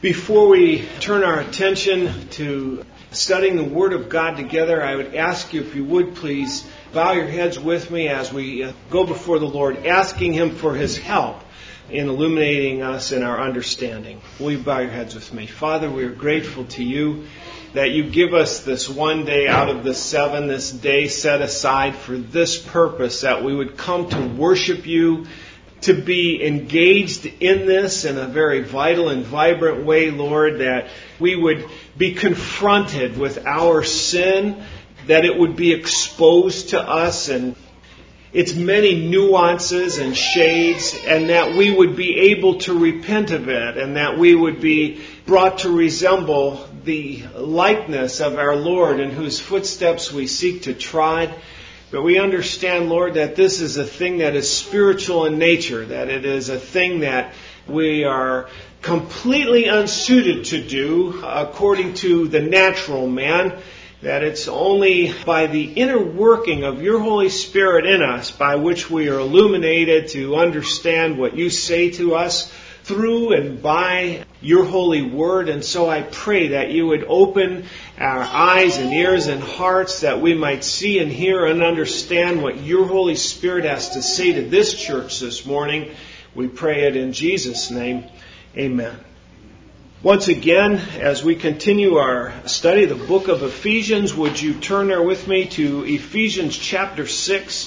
Before we turn our attention to studying the Word of God together, I would ask you, if you would please, bow your heads with me as we go before the Lord, asking Him for His help in illuminating us in our understanding. Will you bow your heads with me? Father, we are grateful to you that you give us this one day out of the 7, this day set aside for this purpose, that we would come to worship you, to be engaged in this in a very vital and vibrant way, Lord, that we would be confronted with our sin, that it would be exposed to us and its many nuances and shades, and that we would be able to repent of it, and that we would be brought to resemble the likeness of our Lord, in whose footsteps we seek to trod. But we understand, Lord, that this is a thing that is spiritual in nature, that it is a thing that we are completely unsuited to do according to the natural man, that it's only by the inner working of your Holy Spirit in us by which we are illuminated to understand what you say to us through and by your holy word. And so I pray that you would open our eyes and ears and hearts, that we might see and hear and understand what your Holy Spirit has to say to this church this morning. We pray it in Jesus' name. Amen. Once again, as we continue our study of the book of Ephesians, would you turn there with me to Ephesians chapter 6?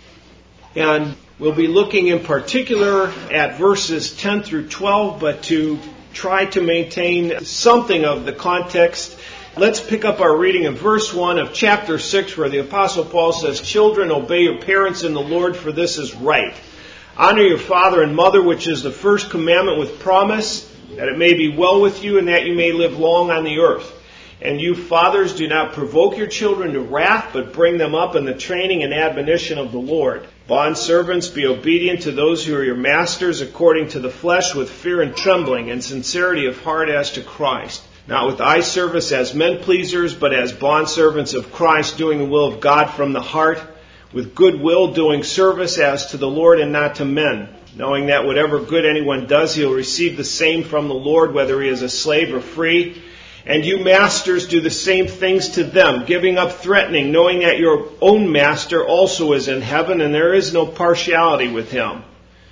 And we'll be looking in particular at verses 10 through 12, but to try to maintain something of the context, let's pick up our reading in verse 1 of chapter 6, where the Apostle Paul says, "Children, obey your parents in the Lord, for this is right. Honor your father and mother, which is the first commandment with promise, that it may be well with you and that you may live long on the earth. And you fathers, do not provoke your children to wrath, but bring them up in the training and admonition of the Lord. Bondservants, be obedient to those who are your masters according to the flesh, with fear and trembling and sincerity of heart as to Christ. Not with eye service as men pleasers, but as bondservants of Christ, doing the will of God from the heart, with good will doing service as to the Lord and not to men, knowing that whatever good anyone does, he'll receive the same from the Lord, whether he is a slave or free. And you masters, do the same things to them, giving up threatening, knowing that your own master also is in heaven, and there is no partiality with him.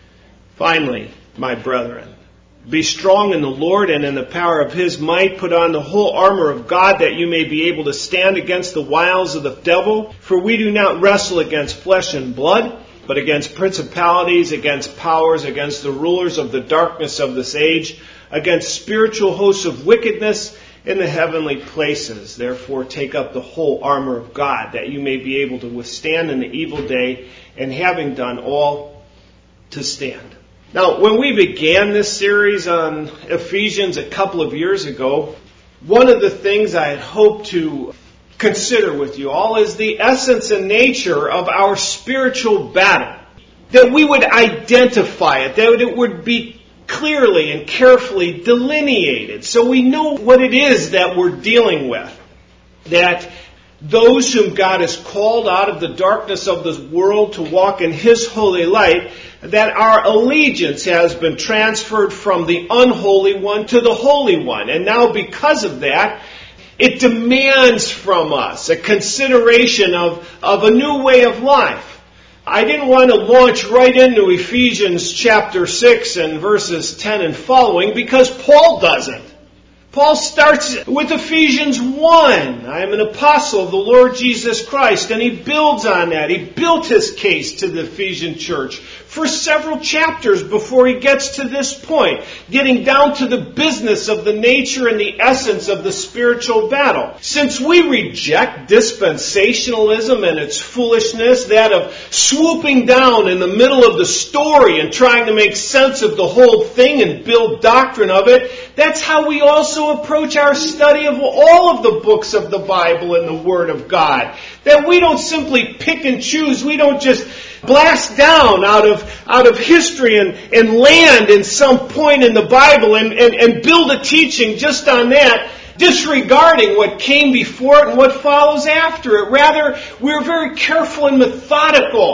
Finally, my brethren, be strong in the Lord and in the power of his might. Put on the whole armor of God, that you may be able to stand against the wiles of the devil. For we do not wrestle against flesh and blood, but against principalities, against powers, against the rulers of the darkness of this age, against spiritual hosts of wickedness in the heavenly places. Therefore take up the whole armor of God, that you may be able to withstand in the evil day, and having done all, to stand." Now, when we began this series on Ephesians a couple of years ago, one of the things I had hoped to consider with you all is the essence and nature of our spiritual battle. That we would identify it, that it would be clearly and carefully delineated, so we know what it is that we're dealing with. That those whom God has called out of the darkness of this world to walk in His holy light, that our allegiance has been transferred from the unholy one to the holy one. And now because of that, it demands from us a consideration of a new way of life. I didn't want to launch right into Ephesians chapter 6 and verses 10 and following, because Paul doesn't. Paul starts with Ephesians 1. I am an apostle of the Lord Jesus Christ. And he builds on that. He built his case to the Ephesian church for several chapters before he gets to this point, getting down to the business of the nature and the essence of the spiritual battle. Since we reject dispensationalism and its foolishness, that of swooping down in the middle of the story and trying to make sense of the whole thing and build doctrine of it, that's how we also approach our study of all of the books of the Bible and the Word of God. That we don't simply pick and choose. We don't just blast down out of history and land in some point in the Bible and build a teaching just on that, disregarding what came before it and what follows after it. Rather, we're very careful and methodical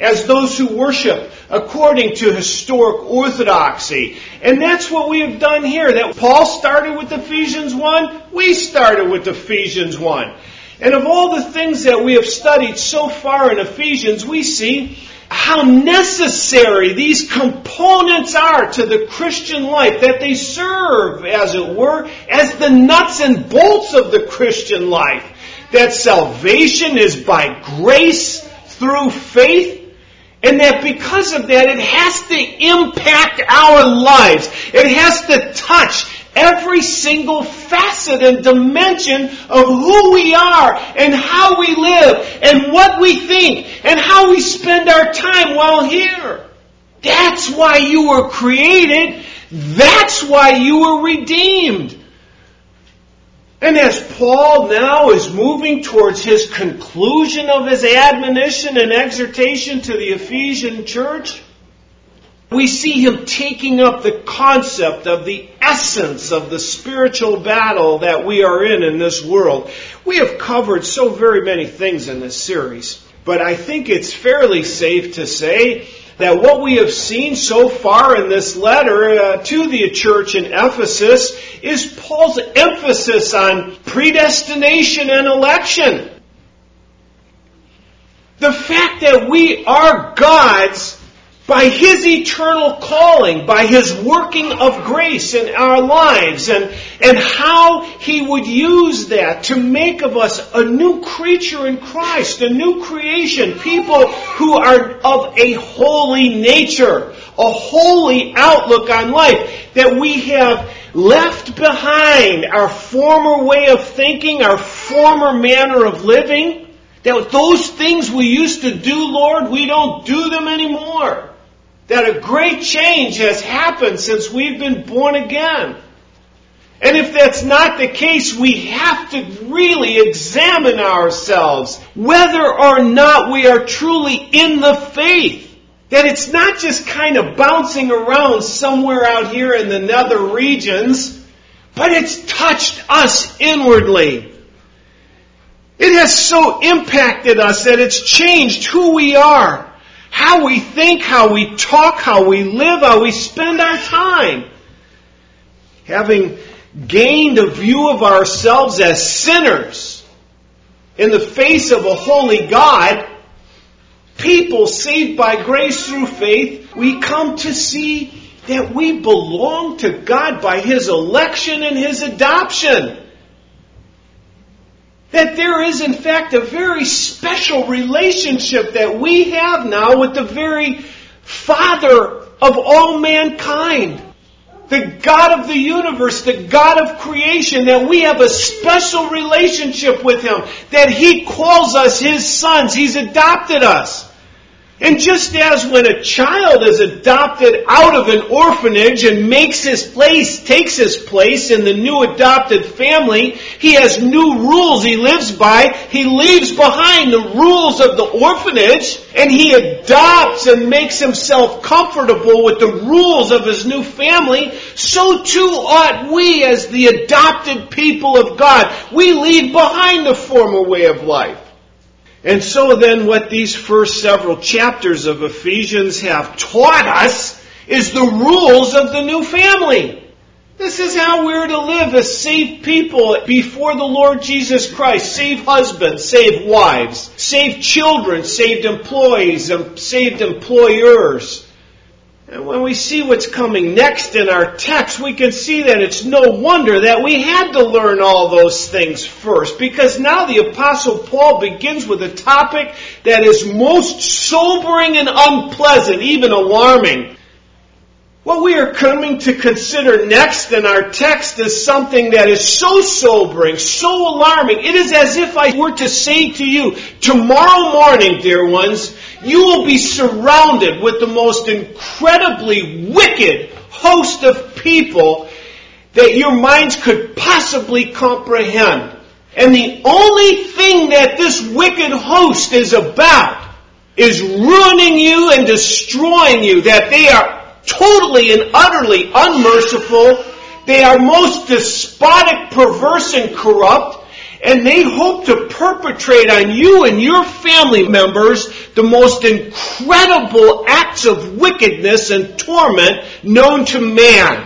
as those who worship according to historic orthodoxy. And that's what we have done here. That Paul started with Ephesians 1, we started with Ephesians 1. And of all the things that we have studied so far in Ephesians, we see how necessary these components are to the Christian life, that they serve, as it were, as the nuts and bolts of the Christian life. That salvation is by grace through faith, and that because of that, it has to impact our lives. It has to touch every single facet and dimension of who we are and how we live and what we think and how we spend our time while here. That's why you were created. That's why you were redeemed. And as Paul now is moving towards his conclusion of his admonition and exhortation to the Ephesian church, we see him taking up the concept of the essence of the spiritual battle that we are in this world. We have covered so very many things in this series, but I think it's fairly safe to say that what we have seen so far in this letter to the church in Ephesus is Paul's emphasis on predestination and election. The fact that we are God's by His eternal calling, by His working of grace in our lives, and how He would use that to make of us a new creature in Christ, a new creation, people who are of a holy nature, a holy outlook on life, that we have left behind our former way of thinking, our former manner of living, that those things we used to do, Lord, we don't do them anymore. That a great change has happened since we've been born again. And if that's not the case, we have to really examine ourselves whether or not we are truly in the faith. That it's not just kind of bouncing around somewhere out here in the nether regions, but it's touched us inwardly. It has so impacted us that it's changed who we are. How we think, how we talk, how we live, how we spend our time. Having gained a view of ourselves as sinners in the face of a holy God, people saved by grace through faith, we come to see that we belong to God by His election and His adoption. That there is, in fact, a very special relationship that we have now with the very Father of all mankind. The God of the universe, the God of creation, that we have a special relationship with Him. That He calls us His sons. He's adopted us. And just as when a child is adopted out of an orphanage and takes his place in the new adopted family, he has new rules he lives by. He leaves behind the rules of the orphanage and he adopts and makes himself comfortable with the rules of his new family. So too ought we as the adopted people of God. We leave behind the former way of life. And so then what these first several chapters of Ephesians have taught us is the rules of the new family. This is how we're to live as saved people before the Lord Jesus Christ. Saved husbands, saved wives, saved children, saved employees, and saved employers. And when we see what's coming next in our text, we can see that it's no wonder that we had to learn all those things first. Because now the Apostle Paul begins with a topic that is most sobering and unpleasant, even alarming. What we are coming to consider next in our text is something that is so sobering, so alarming. It is as if I were to say to you, tomorrow morning, dear ones, you will be surrounded with the most incredibly wicked host of people that your minds could possibly comprehend. And the only thing that this wicked host is about is ruining you and destroying you, that they are totally and utterly unmerciful. They are most despotic, perverse, and corrupt. And they hope to perpetrate on you and your family members the most incredible acts of wickedness and torment known to man.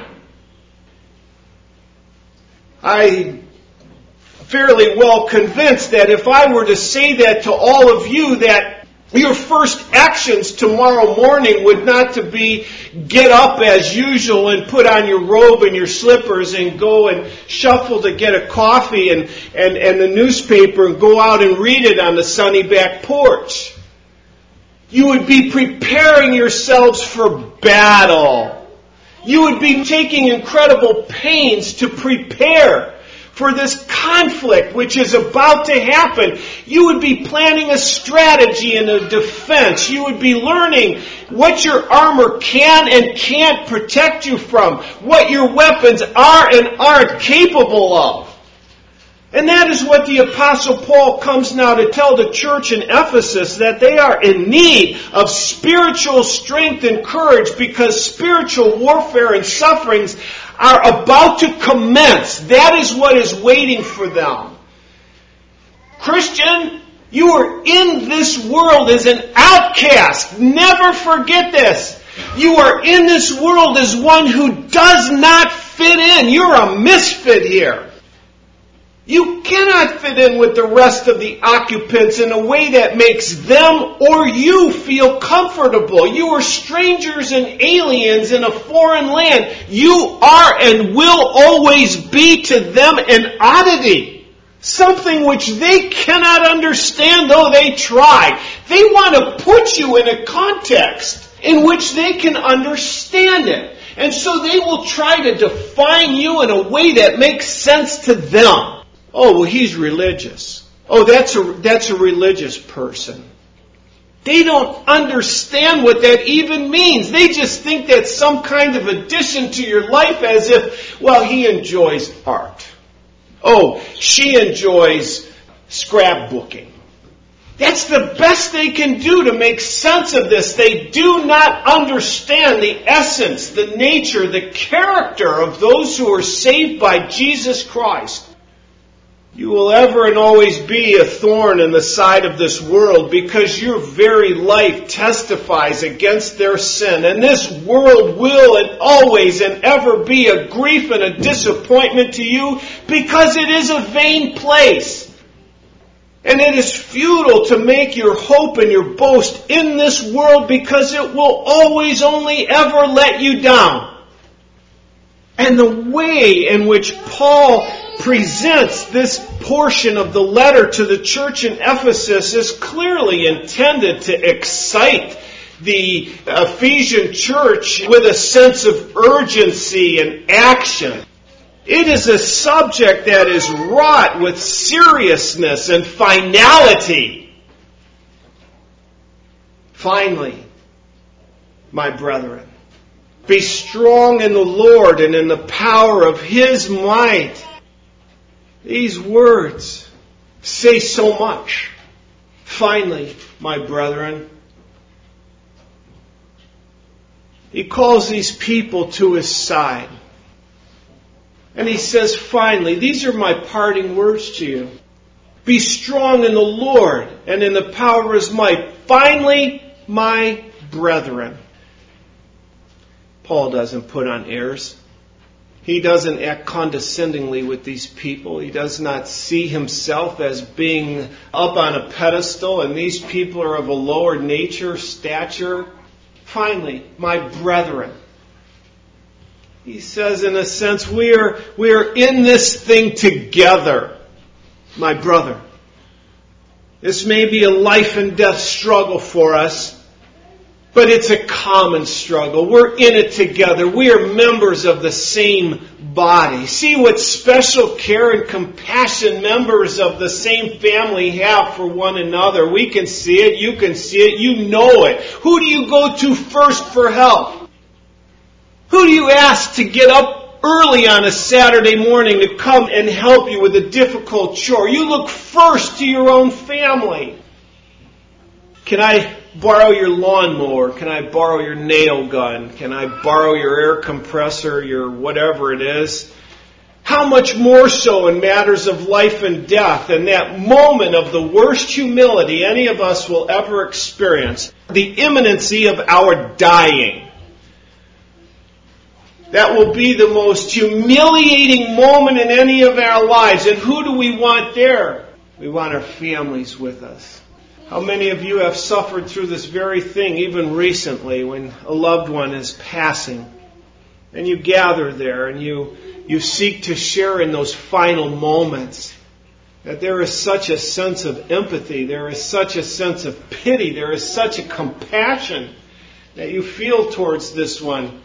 I'm fairly well convinced that if I were to say that to all of you, that your first actions tomorrow morning would not to be get up as usual and put on your robe and your slippers and go and shuffle to get a coffee and the newspaper and go out and read it on the sunny back porch. You would be preparing yourselves for battle. You would be taking incredible pains to prepare for this conflict which is about to happen. You would be planning a strategy and a defense. You would be learning what your armor can and can't protect you from, what your weapons are and aren't capable of. And that is what the Apostle Paul comes now to tell the church in Ephesus, that they are in need of spiritual strength and courage because spiritual warfare and sufferings are about to commence. That is what is waiting for them. Christian, you are in this world as an outcast. Never forget this. You are in this world as one who does not fit in. You're a misfit here. You cannot fit in with the rest of the occupants in a way that makes them or you feel comfortable. You are strangers and aliens in a foreign land. You are and will always be to them an oddity. Something which they cannot understand, though they try. They want to put you in a context in which they can understand it. And so they will try to define you in a way that makes sense to them. Oh, well, he's religious. Oh, that's a religious person. They don't understand what that even means. They just think that's some kind of addition to your life, as if, well, he enjoys art. Oh, she enjoys scrapbooking. That's the best they can do to make sense of this. They do not understand the essence, the nature, the character of those who are saved by Jesus Christ. You will ever and always be a thorn in the side of this world because your very life testifies against their sin. And this world will and always and ever be a grief and a disappointment to you because it is a vain place. And it is futile to make your hope and your boast in this world because it will always only ever let you down. And the way in which Paul presents this portion of the letter to the church in Ephesus is clearly intended to excite the Ephesian church with a sense of urgency and action. It is a subject that is wrought with seriousness and finality. Finally, my brethren, be strong in the Lord and in the power of His might. These words say so much. Finally, my brethren, he calls these people to his side. And he says, finally, these are my parting words to you. Be strong in the Lord and in the power of His might. Finally, my brethren. Paul doesn't put on airs. He doesn't act condescendingly with these people. He does not see himself as being up on a pedestal and these people are of a lower nature, stature. Finally, my brethren. He says, in a sense, we are in this thing together, my brother. This may be a life and death struggle for us, but it's a common struggle. We're in it together. We are members of the same body. See what special care and compassion members of the same family have for one another. We can see it. You can see it. You know it. Who do you go to first for help? Who do you ask to get up early on a Saturday morning to come and help you with a difficult chore? You look first to your own family. Can I borrow your lawnmower? Can I borrow your nail gun? Can I borrow your air compressor, your whatever it is? how much more so in matters of life and death, and that moment of the worst humility any of us will ever experience, the imminency of our dying. That will be the most humiliating moment in any of our lives. And who do we want there? We want our families with us. How many of you have suffered through this very thing, even recently, when a loved one is passing? And you gather there and you seek to share in those final moments. That there is such a sense of empathy, there is such a sense of pity, there is such a compassion that you feel towards this one.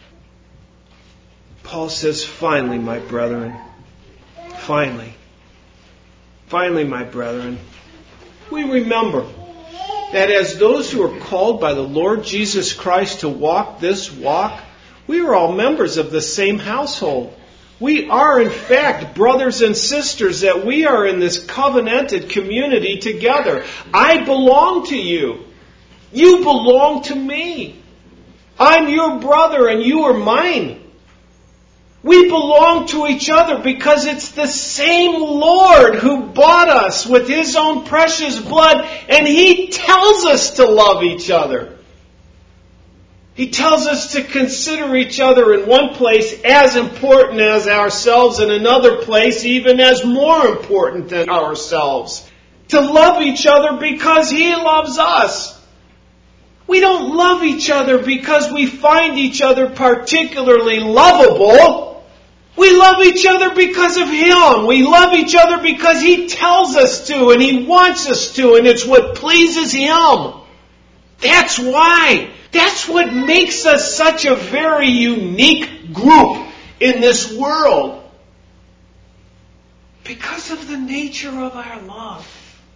Paul says, finally, my brethren, finally, my brethren, we remember that as those who are called by the Lord Jesus Christ to walk this walk, we are all members of the same household. We are, in fact, brothers and sisters, that we are in this covenanted community together. I belong to you. You belong to me. I'm your brother and you are mine. We belong to each other because it's the same Lord who bought us with His own precious blood, and He tells us to love each other. He tells us to consider each other in one place as important as ourselves, in another place even as more important than ourselves. To love each other because He loves us. We don't love each other because we find each other particularly lovable. We love each other because of Him. We love each other because He tells us to and He wants us to, and it's what pleases Him. That's why. That's what makes us such a very unique group in this world. Because of the nature of our love.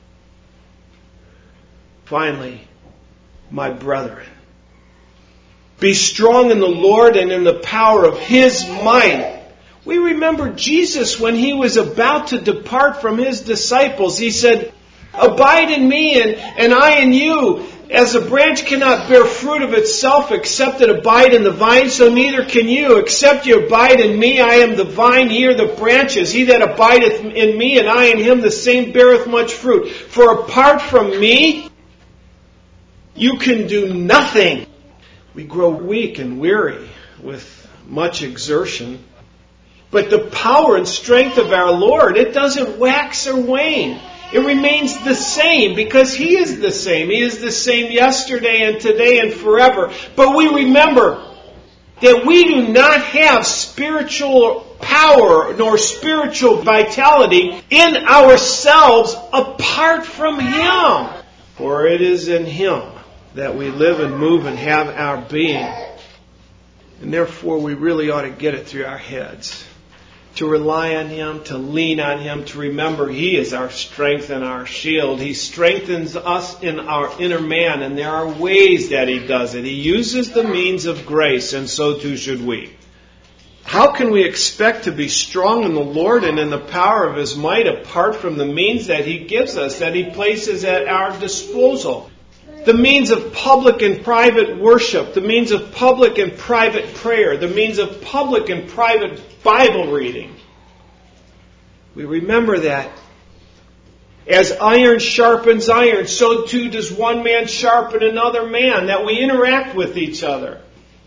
Finally, my brethren, be strong in the Lord and in the power of His might. We remember Jesus when He was about to depart from His disciples. He said, abide in me and I in you. As a branch cannot bear fruit of itself except it abide in the vine, so neither can you except you abide in me. I am the vine, ye are the branches. He that abideth in me and I in him, the same beareth much fruit. For apart from me, you can do nothing. We grow weak and weary with much exertion. But the power and strength of our Lord, it doesn't wax or wane. It remains the same because He is the same. He is the same yesterday and today and forever. But we remember that we do not have spiritual power nor spiritual vitality in ourselves apart from Him. For it is in Him that we live and move and have our being. And therefore we really ought to get it through our heads. To rely on Him, to lean on Him, to remember He is our strength and our shield. He strengthens us in our inner man, and there are ways that He does it. He uses the means of grace, and so too should we. How can we expect to be strong in the Lord and in the power of His might apart from the means that He gives us, that He places at our disposal? The means of public and private worship, the means of public and private prayer, the means of public and private Bible reading. We remember that as iron sharpens iron, so too does one man sharpen another man, that we interact with each other.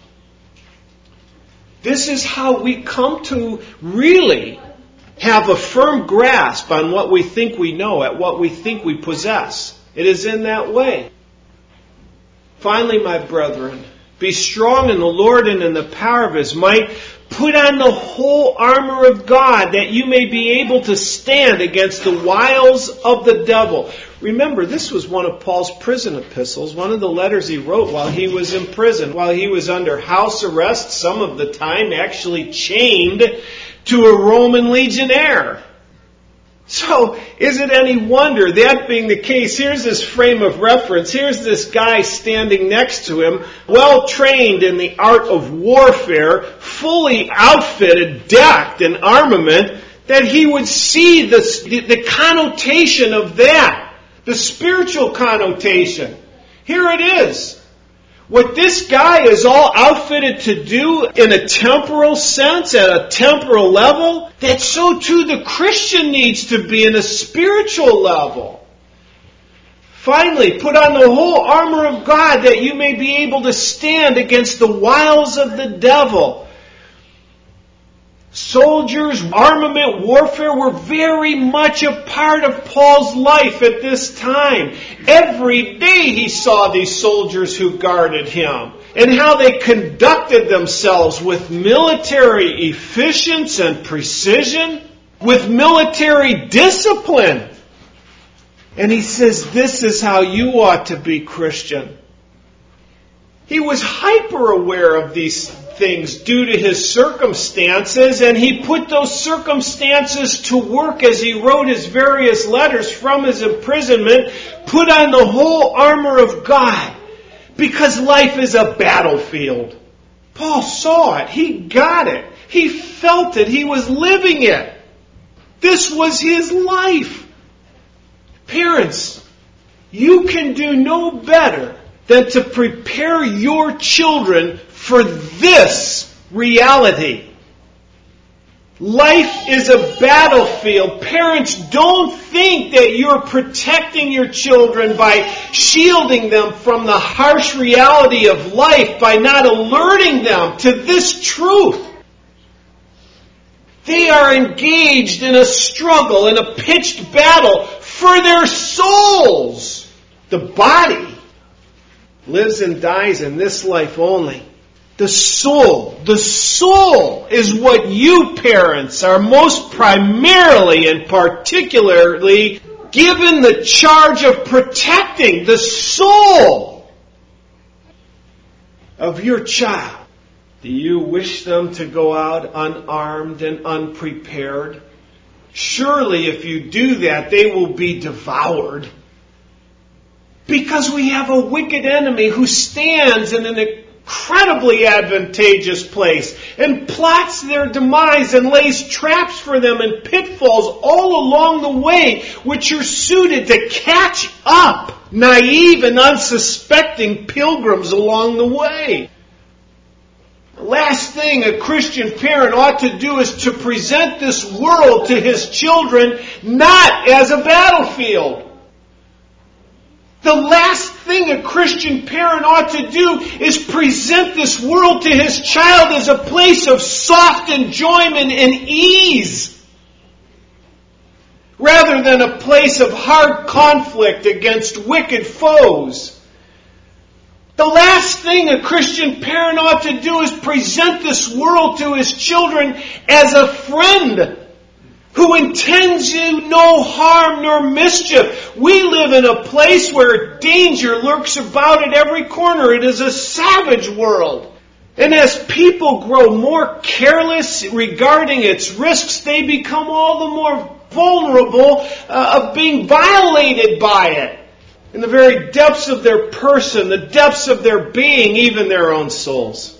This is how we come to really have a firm grasp on what we think we know, at what we think we possess. It is in that way. Finally, my brethren, be strong in the Lord and in the power of His might. Put on the whole armor of God that you may be able to stand against the wiles of the devil. Remember, this was one of Paul's prison epistles, one of the letters he wrote while he was in prison, while he was under house arrest, some of the time actually chained to a Roman legionnaire. So, is it any wonder, that being the case, here's this frame of reference, here's this guy standing next to him, well trained in the art of warfare, fully outfitted, decked in armament, that he would see the connotation of that, the spiritual connotation. Here it is. What this guy is all outfitted to do in a temporal sense, at a temporal level, that so too the Christian needs to be in a spiritual level. Finally, put on the whole armor of God that you may be able to stand against the wiles of the devil. Soldiers, armament, warfare were very much a part of Paul's life at this time. Every day he saw these soldiers who guarded him and how they conducted themselves with military efficiency and precision, with military discipline. And he says, this is how you ought to be, Christian. He was hyper aware of these things due to his circumstances, and he put those circumstances to work as he wrote his various letters from his imprisonment. Put on the whole armor of God, because life is a battlefield. Paul saw it. He got it. He felt it. He was living it. This was his life. Parents, you can do no better than to prepare your children for this reality. Life is a battlefield. Parents, don't think that you're protecting your children by shielding them from the harsh reality of life by not alerting them to this truth. They are engaged in a struggle, in a pitched battle for their souls. The body lives and dies in this life only. The soul is what you parents are most primarily and particularly given the charge of protecting. The soul of your child. Do you wish them to go out unarmed and unprepared? Surely if you do that, they will be devoured. Because we have a wicked enemy who stands in an incredibly advantageous place and plots their demise and lays traps for them and pitfalls all along the way, which are suited to catch up naive and unsuspecting pilgrims along the way. The last thing a Christian parent ought to do is to present this world to his children not as a battlefield. The last thing a Christian parent ought to do is present this world to his child as a place of soft enjoyment and ease, rather than a place of hard conflict against wicked foes. The last thing a Christian parent ought to do is present this world to his children as a friend who intends you no harm nor mischief. We live in a place where danger lurks about at every corner. It is a savage world. And as people grow more careless regarding its risks, they become all the more vulnerable of being violated by it. In the very depths of their person, the depths of their being, even their own souls.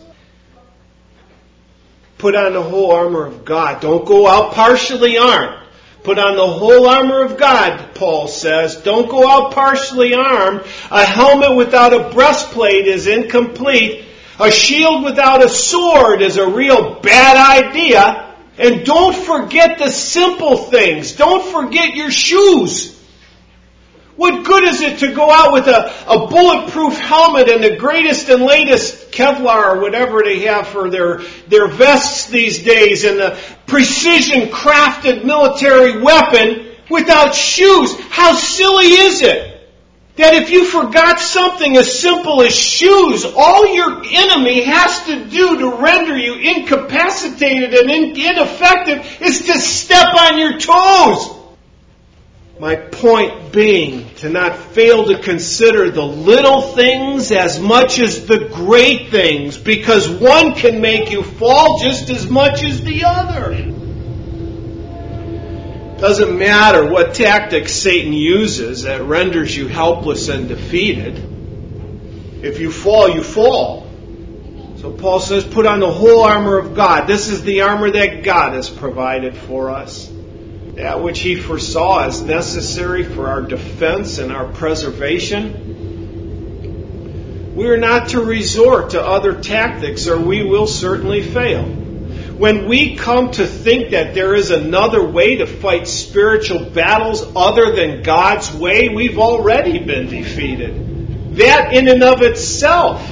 Put on the whole armor of God. Don't go out partially armed. Put on the whole armor of God, Paul says. Don't go out partially armed. A helmet without a breastplate is incomplete. A shield without a sword is a real bad idea. And don't forget the simple things. Don't forget your shoes. What good is it to go out with a bulletproof helmet and the greatest and latest Kevlar or whatever they have for their vests these days and the precision crafted military weapon without shoes? How silly is it that if you forgot something as simple as shoes, all your enemy has to do to render you incapacitated and ineffective is to step on your toes? My point being to not fail to consider the little things as much as the great things, because one can make you fall just as much as the other. Doesn't matter what tactics Satan uses that renders you helpless and defeated. If you fall, you fall. So Paul says, put on the whole armor of God. This is the armor that God has provided for us. That which He foresaw as necessary for our defense and our preservation. We're not to resort to other tactics, or we will certainly fail. When we come to think that there is another way to fight spiritual battles other than God's way, we've already been defeated. That in and of itself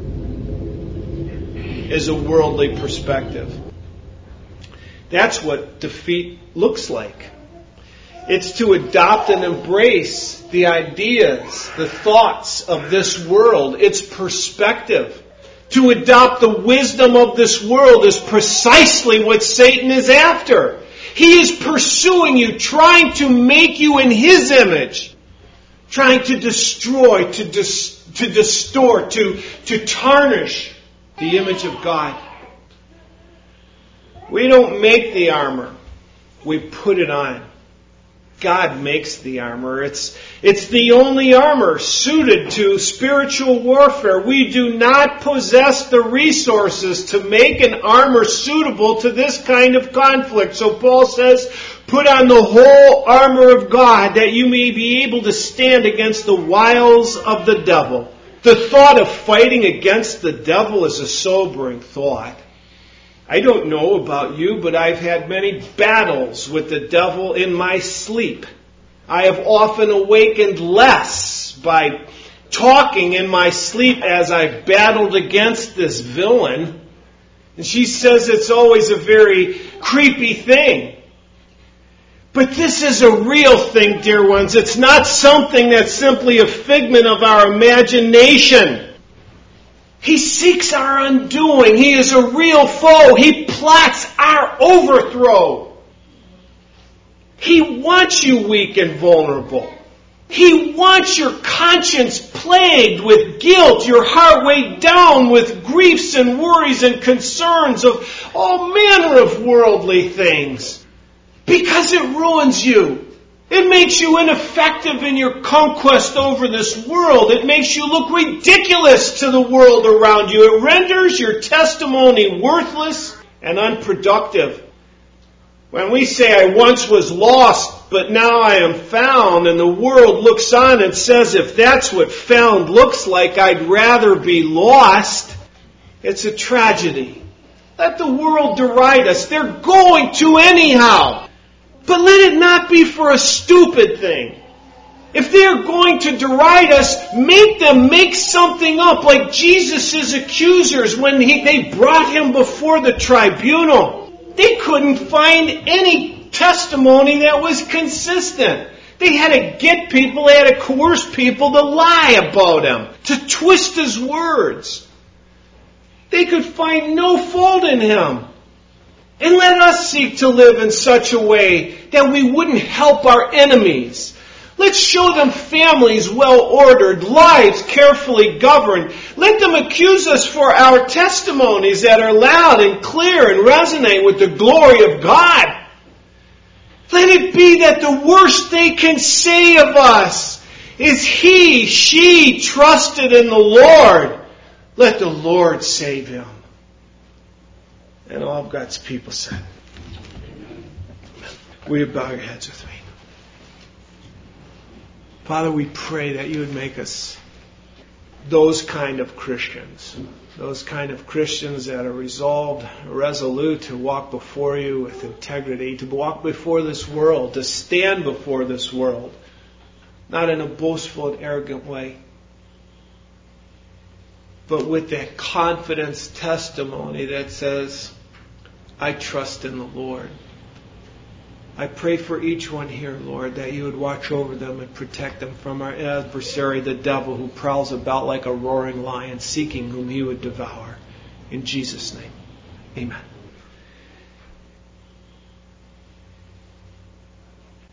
is a worldly perspective. That's what defeat looks like. It's to adopt and embrace the ideas, the thoughts of this world, its perspective. To adopt the wisdom of this world is precisely what Satan is after. He is pursuing you, trying to make you in his image, trying to destroy, to distort, to tarnish the image of God. We don't make the armor. We put it on. God makes the armor. It's the only armor suited to spiritual warfare. We do not possess the resources to make an armor suitable to this kind of conflict. So Paul says, put on the whole armor of God that you may be able to stand against the wiles of the devil. The thought of fighting against the devil is a sobering thought. I don't know about you, but I've had many battles with the devil in my sleep. I have often awakened less by talking in my sleep as I've battled against this villain. And she says it's always a very creepy thing. But this is a real thing, dear ones. It's not something that's simply a figment of our imagination. He seeks our undoing. He is a real foe. He plots our overthrow. He wants you weak and vulnerable. He wants your conscience plagued with guilt, your heart weighed down with griefs and worries and concerns of all manner of worldly things. Because it ruins you. It makes you ineffective in your conquest over this world. It makes you look ridiculous to the world around you. It renders your testimony worthless and unproductive. When we say, I once was lost, but now I am found, and the world looks on and says, if that's what found looks like, I'd rather be lost, it's a tragedy. Let the world deride us. They're going to anyhow. But let it not be for a stupid thing. If they're going to deride us, make them make something up, like Jesus' accusers when they brought him before the tribunal. They couldn't find any testimony that was consistent. They had to get people, they had to coerce people to lie about him, to twist his words. They could find no fault in him. And let us seek to live in such a way that we wouldn't help our enemies. Let's show them families well ordered, lives carefully governed. Let them accuse us for our testimonies that are loud and clear and resonate with the glory of God. Let it be that the worst they can say of us is he, she trusted in the Lord. Let the Lord save him. And all of God's people said, will you bow your heads with me? Father, we pray that you would make us those kind of Christians. Those kind of Christians that are resolute to walk before you with integrity, to walk before this world, to stand before this world, not in a boastful and arrogant way, but with that confidence testimony that says, I trust in the Lord. I pray for each one here, Lord, that you would watch over them and protect them from our adversary, the devil, who prowls about like a roaring lion, seeking whom he would devour. In Jesus' name, amen.